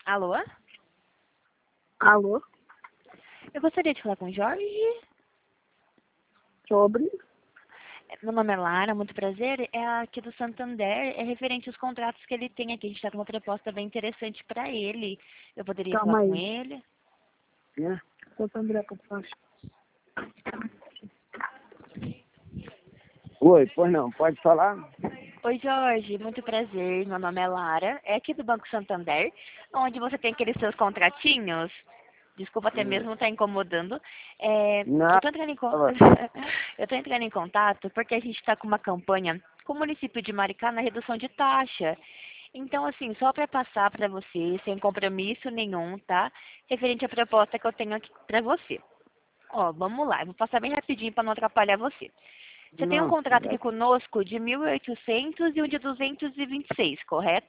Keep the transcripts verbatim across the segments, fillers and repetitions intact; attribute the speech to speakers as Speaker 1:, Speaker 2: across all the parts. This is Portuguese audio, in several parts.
Speaker 1: Alô?
Speaker 2: Alô?
Speaker 1: Eu gostaria de falar com o Jorge.
Speaker 2: Sobre?
Speaker 1: Meu nome é Lara, muito prazer. É aqui do Santander. É referente aos contratos que ele tem aqui. A gente está com uma proposta bem interessante para ele. Eu poderia
Speaker 2: Calma
Speaker 1: falar com
Speaker 2: aí.
Speaker 1: ele?
Speaker 2: É. Sou André, por favor. Oi, pois não, pode falar?
Speaker 1: Oi, Jorge. Muito prazer. Meu nome é Lara. É aqui do Banco Santander, onde você tem aqueles seus contratinhos. Desculpa até mesmo estar incomodando. É, eu
Speaker 2: Não.
Speaker 1: estou entrando, em con- eu tô entrando em contato porque a gente está com uma campanha com o município de Maricá na redução de taxa. Então, assim, só para passar para você, sem compromisso nenhum, tá? Referente à proposta que eu tenho aqui para você. Ó, vamos lá, eu vou passar bem rapidinho para não atrapalhar você. Você tem um
Speaker 2: Não.
Speaker 1: contrato aqui conosco de mil e oitocentos e um de duzentos e vinte e seis, correto?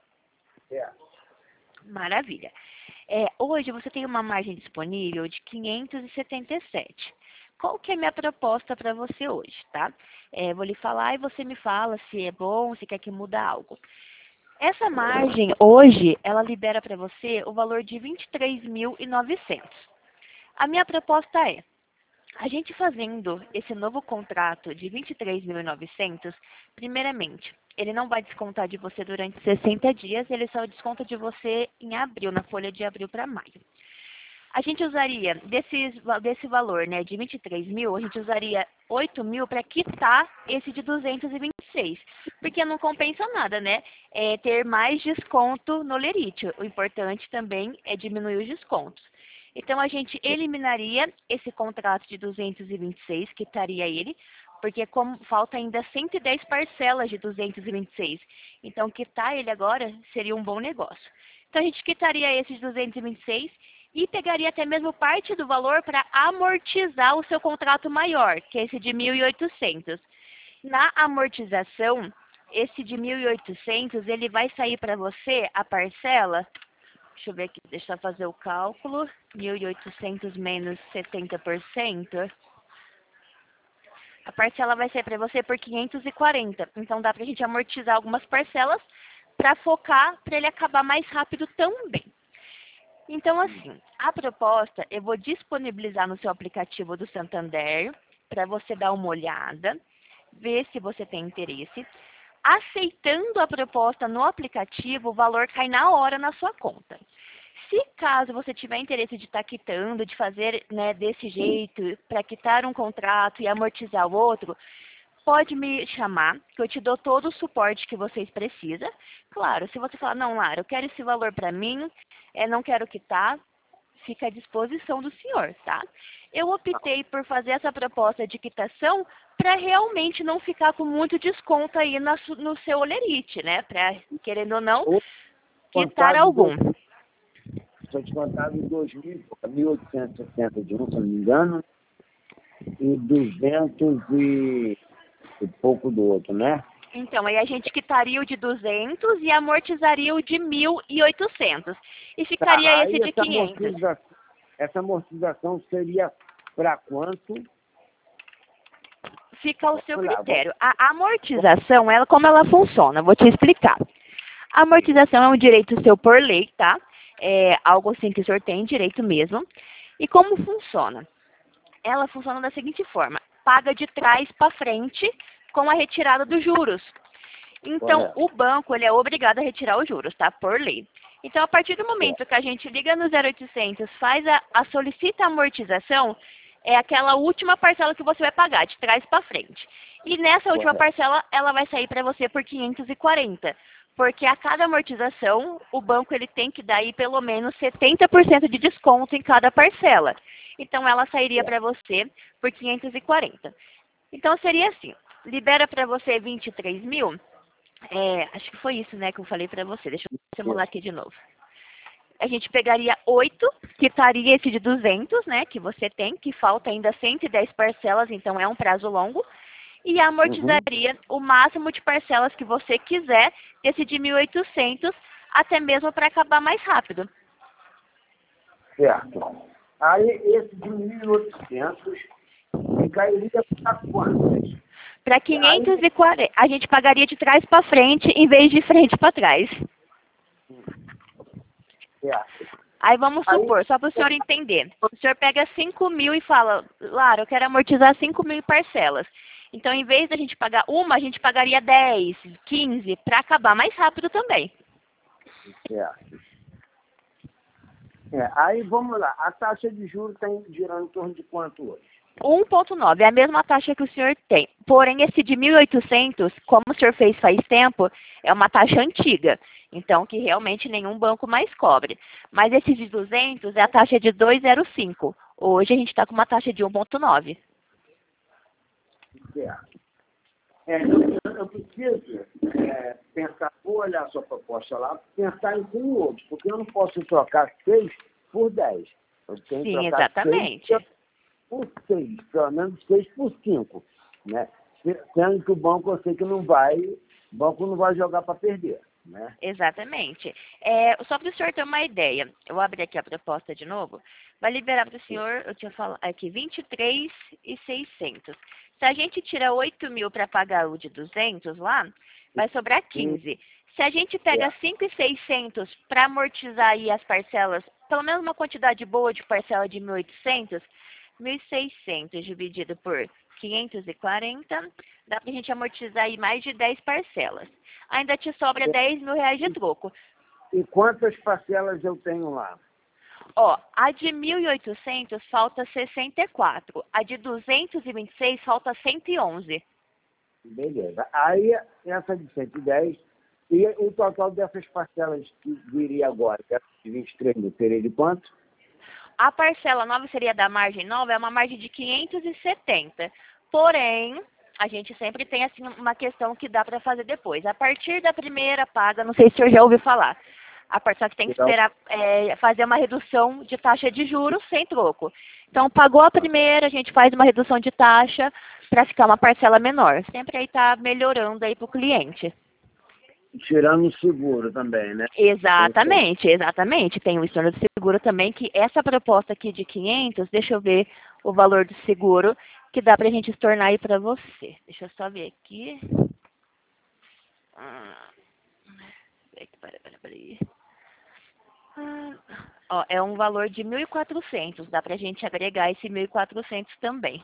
Speaker 2: É.
Speaker 1: Maravilha. É, hoje você tem uma margem disponível de quinhentos e setenta e sete. Qual que é a minha proposta para você hoje, tá? É, vou lhe falar e você me fala se é bom, se quer que muda algo. Essa margem, hoje, ela libera para você o valor de vinte e três mil e novecentos. A minha proposta é, a gente fazendo esse novo contrato de vinte e três mil e novecentos, primeiramente, ele não vai descontar de você durante sessenta dias, ele só desconta de você em abril, na folha de abril para maio. A gente usaria, desse, desse valor, né, de vinte e três mil, a gente usaria oito mil para quitar esse de duzentos e vinte e seis, porque não compensa nada, né, é ter mais desconto no lerite. O importante também é diminuir os descontos. Então, a gente eliminaria esse contrato de duzentos e vinte e seis, quitaria ele, porque como falta ainda cento e dez parcelas de duzentos e vinte e seis. Então, quitar ele agora seria um bom negócio. Então, a gente quitaria esse de duzentos e vinte e seis e pegaria até mesmo parte do valor para amortizar o seu contrato maior, que é esse de mil e oitocentos. Na amortização, esse de mil e oitocentos, ele vai sair para você a parcela. Deixa eu ver aqui, deixa eu fazer o cálculo. mil e oitocentos menos setenta por cento. A parcela vai ser para você por quinhentos e quarenta. Então dá para a gente amortizar algumas parcelas para focar, para ele acabar mais rápido também. Então, assim, a proposta eu vou disponibilizar no seu aplicativo do Santander para você dar uma olhada, ver se você tem interesse. Aceitando a proposta no aplicativo, o valor cai na hora na sua conta. Se caso você tiver interesse de estar quitando, de fazer, né, desse jeito, para quitar um contrato e amortizar o outro, pode me chamar, que eu te dou todo o suporte que vocês precisam. Claro, se você falar, não, Lara, eu quero esse valor para mim, é, não quero quitar, fica à disposição do senhor, tá? Eu optei por fazer essa proposta de quitação para realmente não ficar com muito desconto aí na, su- no seu olerite, né? Para, querendo ou não,
Speaker 2: Ou
Speaker 1: quitar
Speaker 2: contado
Speaker 1: algum.
Speaker 2: dois, só descontado em dois mil, mil oitocentos e sessenta de um, se eu não me engano, e duzentos e, e pouco do outro, né?
Speaker 1: Então, aí a gente quitaria o de duzentos e amortizaria o de mil e oitocentos. E
Speaker 2: Tá,
Speaker 1: ficaria esse
Speaker 2: aí
Speaker 1: de
Speaker 2: essa
Speaker 1: quinhentos.
Speaker 2: amortização, essa amortização seria para quanto?
Speaker 1: Fica ao seu
Speaker 2: Vamos lá, vamos.
Speaker 1: critério. A amortização, ela, como ela funciona? Vou te explicar. A amortização é um direito seu por lei, tá? É algo assim que o senhor tem direito mesmo. E como funciona? Ela funciona da seguinte forma. Paga de trás para frente com a retirada dos juros. Então,
Speaker 2: Correto.
Speaker 1: o banco ele é obrigado a retirar os juros, tá? Por lei. Então, a partir do momento que a gente liga no zero oitocentos, faz a, a solicita a amortização, é aquela última parcela que você vai pagar, de trás para frente. E nessa última
Speaker 2: Correto.
Speaker 1: parcela, ela vai sair para você por quinhentos e quarenta. Porque a cada amortização, o banco ele tem que dar aí pelo menos setenta por cento de desconto em cada parcela. Então, ela sairia para você por quinhentos e quarenta. Então, seria assim, libera para você vinte e três mil, é, acho que foi isso, né, que eu falei pra você. Deixa eu simular aqui de novo. A gente pegaria oito, quitaria esse de duzentos, né, que você tem, que falta ainda cento e dez parcelas, então é um prazo longo, e
Speaker 2: Uhum.
Speaker 1: amortizaria o máximo de parcelas que você quiser, esse de mil e oitocentos, até mesmo para acabar mais rápido.
Speaker 2: Certo. Aí esse de mil e oitocentos cairia para quantas?
Speaker 1: Para
Speaker 2: Aí,
Speaker 1: quinhentos e quarenta, a gente pagaria de trás para frente, em vez de frente para trás.
Speaker 2: Certo.
Speaker 1: Aí vamos supor,
Speaker 2: Aí,
Speaker 1: só para o senhor entender. O senhor pega cinco mil e fala, Lara, eu quero amortizar cinco mil em parcelas. Então, em vez da gente pagar uma, a gente pagaria dez, quinze, para acabar mais rápido também.
Speaker 2: certo. É, aí vamos lá, a taxa de juros está girando em torno de quanto hoje?
Speaker 1: um vírgula nove, é a mesma taxa que o senhor tem. Porém, esse de mil e oitocentos, como o senhor fez faz tempo, é uma taxa antiga. Então, que realmente nenhum banco mais cobre. Mas esse de duzentos é a taxa de dois vírgula zero cinco. Hoje a gente está com uma taxa de um vírgula nove.
Speaker 2: Certo. É, eu, eu preciso é, pensar, vou olhar a sua proposta lá, pensar em um ou outro, porque eu não posso trocar seis por dez. Eu tenho que
Speaker 1: Sim,
Speaker 2: trocar
Speaker 1: exatamente.
Speaker 2: seis por seis, pelo menos seis por cinco. Né? Sendo que o banco eu sei que não vai, o banco não vai jogar para perder. Né?
Speaker 1: Exatamente. É, só para o senhor ter uma ideia, eu vou abrir aqui a proposta de novo, vai liberar para o senhor, eu tinha falado aqui, vinte e três mil e seiscentos. Se a gente tira oito mil para pagar o de duzentos lá, vai sobrar quinze. Se a gente pega cinco mil e seiscentos para amortizar aí as parcelas, pelo menos uma quantidade boa de parcela de mil e oitocentos, mil e seiscentos dividido por quinhentos e quarenta, dá para a gente amortizar aí mais de dez parcelas. Ainda te sobra dez mil reais de troco.
Speaker 2: E quantas parcelas eu tenho lá?
Speaker 1: Ó, a de mil e oitocentos falta sessenta e quatro. A de duzentos e vinte e seis falta cento e onze.
Speaker 2: Beleza. Aí, essa de cento e dez, e o total dessas parcelas que viria agora, que é de vinte e três mil, seria de quanto?
Speaker 1: A parcela nova seria da margem nova, é uma margem de quinhentos e setenta. Porém, a gente sempre tem assim uma questão que dá para fazer depois. A partir da primeira paga, não sei se o senhor já ouviu falar, a partir que tem que
Speaker 2: Então,
Speaker 1: esperar é, fazer uma redução de taxa de juros sem troco. Então, pagou a primeira, a gente faz uma redução de taxa para ficar uma parcela menor. Sempre aí está melhorando aí para o cliente.
Speaker 2: tirando o seguro também, né?
Speaker 1: Exatamente, exatamente. Tem o estorno do seguro também, que essa proposta aqui de quinhentos, deixa eu ver o valor do seguro, que dá pra gente estornar aí pra você. Deixa eu só ver aqui. Ah, peraí, peraí, peraí. Ah, ó, é um valor de mil e quatrocentos, dá pra gente agregar esse mil e quatrocentos também.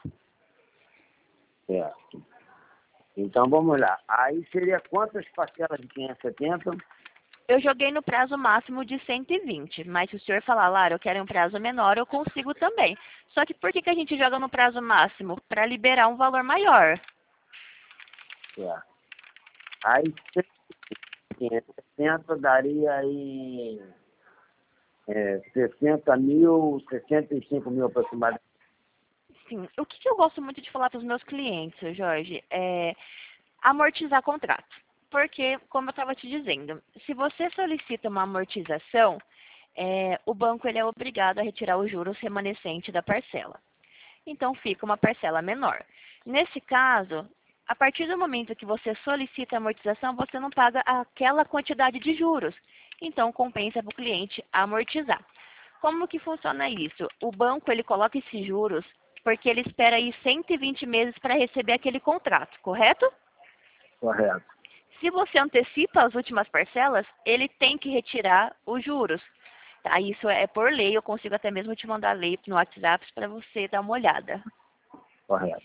Speaker 2: Certo. Então, vamos lá. Aí seria quantas parcelas de quinhentos e setenta?
Speaker 1: Eu joguei no prazo máximo de cento e vinte, mas se o senhor falar, Lara, eu quero um prazo menor, eu consigo também. Só que por que, que a gente joga no prazo máximo? Para liberar um valor maior.
Speaker 2: Certo. Aí, quinhentos e setenta daria aí é, sessenta mil, sessenta e cinco mil aproximadamente.
Speaker 1: Sim, o que, que eu gosto muito de falar para os meus clientes, Jorge, é amortizar contrato. Porque, como eu estava te dizendo, se você solicita uma amortização, é, o banco ele é obrigado a retirar os juros remanescentes da parcela. Então, fica uma parcela menor. Nesse caso, a partir do momento que você solicita a amortização, você não paga aquela quantidade de juros. Então, compensa para o cliente amortizar. Como que funciona isso? O banco ele coloca esses juros porque ele espera aí cento e vinte meses para receber aquele contrato, correto?
Speaker 2: Correto.
Speaker 1: Se você antecipa as últimas parcelas, ele tem que retirar os juros. Tá? Isso é por lei, eu consigo até mesmo te mandar a lei no WhatsApp para você dar uma olhada.
Speaker 2: Correto.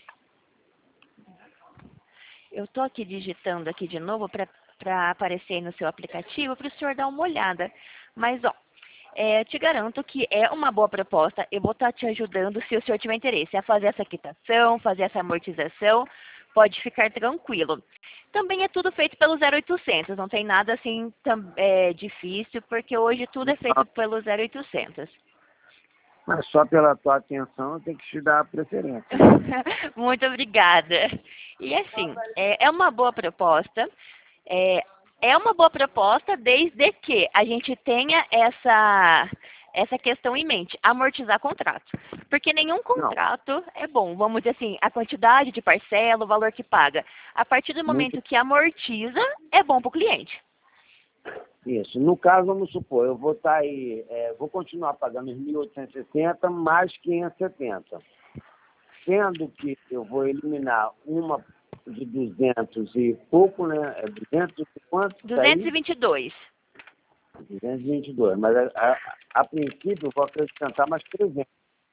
Speaker 1: Eu estou aqui digitando aqui de novo para aparecer aí no seu aplicativo para o senhor dar uma olhada. Mas, ó, é, te garanto que é uma boa proposta. Eu vou estar te ajudando se o senhor tiver interesse a fazer essa quitação, fazer essa amortização. Pode ficar tranquilo. Também é tudo feito pelo zero oitocentos, não tem nada assim tam, é, difícil, porque hoje tudo é feito pelo zero oitocentos.
Speaker 2: Mas só pela tua atenção eu tenho que te dar a preferência.
Speaker 1: Muito obrigada. E assim, é, é uma boa proposta. É, é uma boa proposta desde que a gente tenha essa, essa questão em mente, amortizar contrato. Porque nenhum contrato não. é bom. Vamos dizer assim, a quantidade de parcela, o valor que paga. A partir do momento Muito... que amortiza, é bom para o cliente.
Speaker 2: Isso. No caso, vamos supor, eu vou estar aí, é, vou continuar pagando os mil oitocentos e sessenta mais quinhentos e setenta. Sendo que eu vou eliminar uma de duzentos e pouco, né? É duzentos e quanto?
Speaker 1: duzentos e vinte e dois.
Speaker 2: duzentos e vinte e dois, mas a, a, a princípio eu vou acrescentar mais trezentos.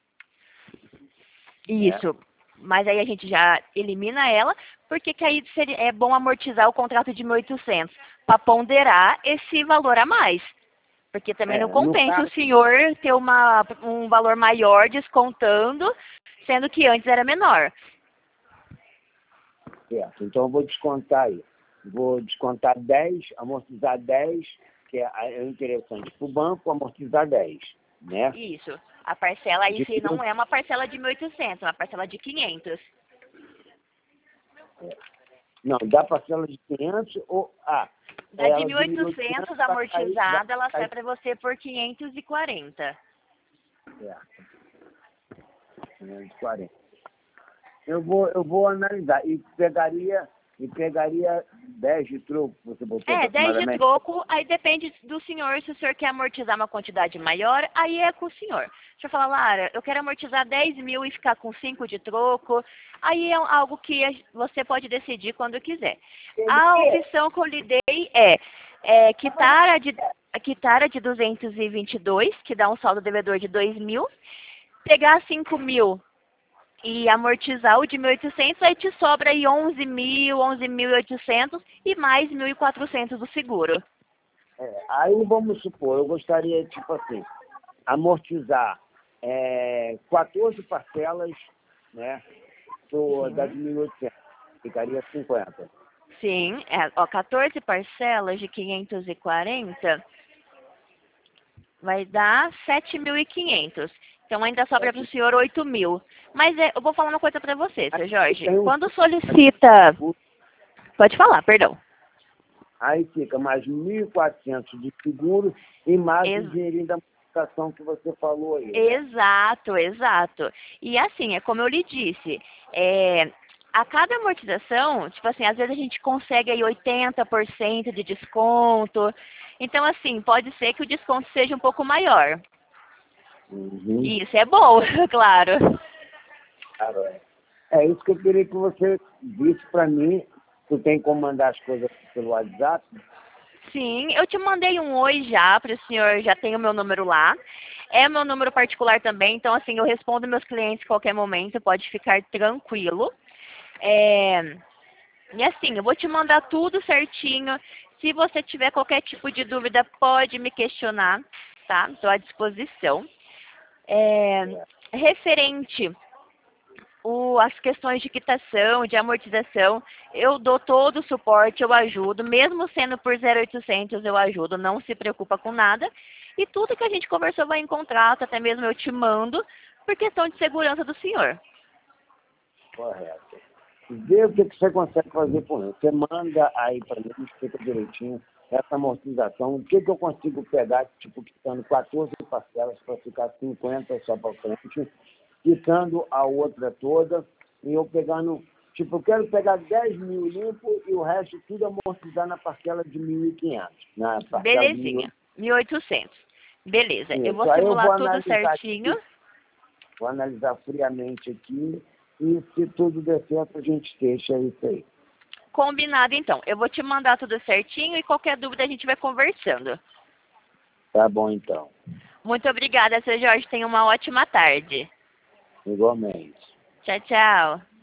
Speaker 1: Isso. É. Mas aí a gente já elimina ela, porque que aí seria, é bom amortizar o contrato de mil e oitocentos para ponderar esse valor a mais. Porque também é, não compensa caso... o senhor ter uma, um valor maior descontando, sendo que antes era menor.
Speaker 2: Certo, então eu vou descontar aí. Vou descontar dez, amortizar dez, que é interessante para o banco, amortizar dez, né?
Speaker 1: Isso. A parcela aí de... não é uma parcela de mil e oitocentos, é uma parcela de quinhentos.
Speaker 2: É. Não, dá parcela de quinhentos ou... Ah,
Speaker 1: da de mil e oitocentos amortizada, ela sai para você por quinhentos e quarenta.
Speaker 2: Certo. quinhentos e quarenta. Eu vou, eu vou analisar. E pegaria, e pegaria dez de troco, você botou.
Speaker 1: É, dez de troco, aí depende do senhor, se o senhor quer amortizar uma quantidade maior, aí é com o senhor. Deixa eu falar, Lara, eu quero amortizar dez mil e ficar com cinco de troco, aí é algo que você pode decidir quando quiser. A opção que eu lhe dei é, é quitar, a de, quitar a de duzentos e vinte e dois, que dá um saldo devedor de dois mil, pegar cinco mil e amortizar o de mil e oitocentos, aí te sobra aí onze mil, onze mil e oitocentos e mais mil e quatrocentos do seguro.
Speaker 2: É, aí vamos supor, eu gostaria, tipo assim, amortizar é, quatorze parcelas, né, do, da de mil e oitocentos, ficaria cinquenta.
Speaker 1: Sim, é, ó, quatorze parcelas de quinhentos e quarenta vai dar sete mil e quinhentos. Então ainda sobra para o senhor oito mil. Mas é, eu vou falar uma coisa para você, seu Jorge. Quando solicita... Pode falar, perdão.
Speaker 2: Aí fica mais mil e quatrocentos de seguro e mais Ex... o dinheirinho da amortização que você falou aí. Né?
Speaker 1: Exato, exato. E assim, é como eu lhe disse, é, a cada amortização, tipo assim, às vezes a gente consegue aí oitenta por cento de desconto. Então, assim, pode ser que o desconto seja um pouco maior.
Speaker 2: Uhum.
Speaker 1: Isso é bom, claro.
Speaker 2: Claro, é. É isso que eu queria que você disse para mim. Tu tem como mandar as coisas pelo WhatsApp?
Speaker 1: Sim, eu te mandei um oi já, para o senhor já tem o meu número lá. É meu número particular também, então assim, eu respondo meus clientes a qualquer momento, pode ficar tranquilo. É... E assim, eu vou te mandar tudo certinho. Se você tiver qualquer tipo de dúvida, pode me questionar, tá? Estou à disposição. É... Referente O, as questões de quitação, de amortização, eu dou todo o suporte, eu ajudo, mesmo sendo por zero oitocentos eu ajudo, não se preocupa com nada. E tudo que a gente conversou vai em contrato, até mesmo eu te mando, por questão de segurança do senhor.
Speaker 2: Correto. Vê o que você consegue fazer com ele. Você manda aí para mim, explica direitinho essa amortização, o que, que eu consigo pegar, tipo, quitando quatorze parcelas para ficar cinquenta só para frente, quitando a outra toda, e eu pegando, tipo, eu quero pegar dez mil limpo e o resto tudo amortizar na parcela de mil e quinhentos. Na parcela
Speaker 1: Belezinha, de mil e oitocentos. Beleza,
Speaker 2: Isso.
Speaker 1: eu vou
Speaker 2: Aí
Speaker 1: simular
Speaker 2: eu vou
Speaker 1: tudo certinho.
Speaker 2: Aqui, vou analisar friamente aqui, e se tudo der certo, a gente deixa isso aí.
Speaker 1: Combinado, então. Eu vou te mandar tudo certinho e qualquer dúvida a gente vai conversando.
Speaker 2: Tá bom, então.
Speaker 1: Muito obrigada, seu Jorge. Tenha uma ótima tarde.
Speaker 2: Igualmente.
Speaker 1: Tchau, tchau.